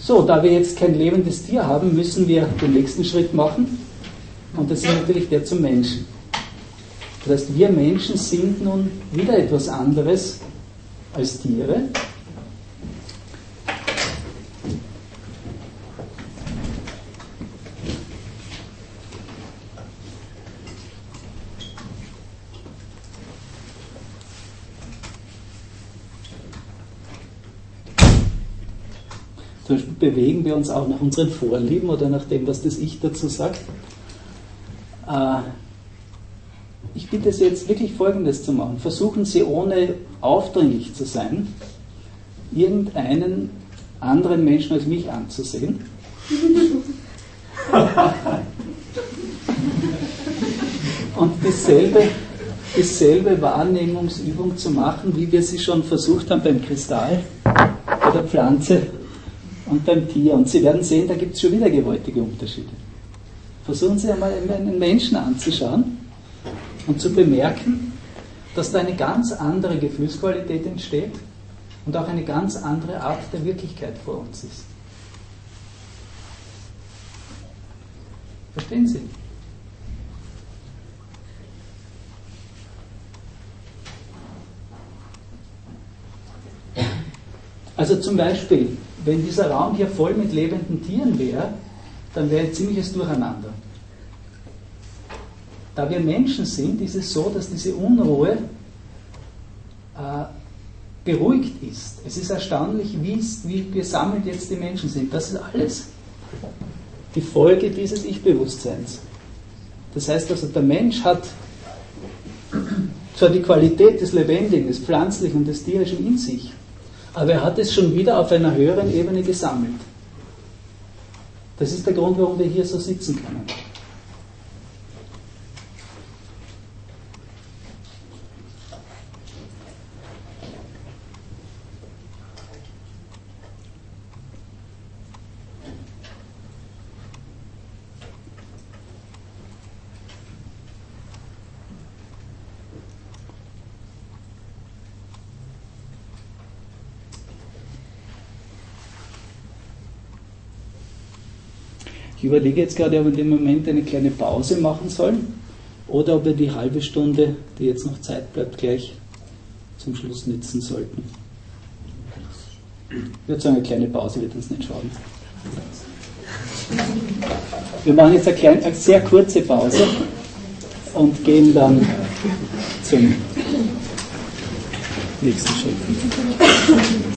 So, da wir jetzt kein lebendes Tier haben, müssen wir den nächsten Schritt machen. Und das ist natürlich der zum Menschen. Das heißt, wir Menschen sind nun wieder etwas anderes als Tiere. Zum Beispiel bewegen wir uns auch nach unseren Vorlieben oder nach dem, was das Ich dazu sagt. Ich bitte Sie jetzt wirklich Folgendes zu machen. Versuchen Sie, ohne aufdringlich zu sein, irgendeinen anderen Menschen als mich anzusehen. Und dieselbe Wahrnehmungsübung zu machen, wie wir sie schon versucht haben beim Kristall, bei der Pflanze und beim Tier. Und Sie werden sehen, da gibt es schon wieder gewaltige Unterschiede. Versuchen Sie einmal einen Menschen anzuschauen und zu bemerken, dass da eine ganz andere Gefühlsqualität entsteht und auch eine ganz andere Art der Wirklichkeit vor uns ist. Verstehen Sie? Also zum Beispiel, wenn dieser Raum hier voll mit lebenden Tieren wäre, dann wäre ein ziemliches Durcheinander. Da wir Menschen sind, ist es so, dass diese Unruhe beruhigt ist. Es ist erstaunlich, wie gesammelt jetzt die Menschen sind. Das ist alles die Folge dieses Ich-Bewusstseins. Das heißt also, der Mensch hat zwar die Qualität des Lebendigen, des Pflanzlichen und des Tierischen in sich, aber er hat es schon wieder auf einer höheren Ebene gesammelt. Das ist der Grund, warum wir hier so sitzen können. Ich überlege jetzt gerade, ob wir in dem Moment eine kleine Pause machen sollen oder ob wir die halbe Stunde, die jetzt noch Zeit bleibt, gleich zum Schluss nützen sollten. Ich würde sagen, eine kleine Pause wird uns nicht schaden. Wir machen jetzt eine sehr kurze Pause und gehen dann zum nächsten Schritt.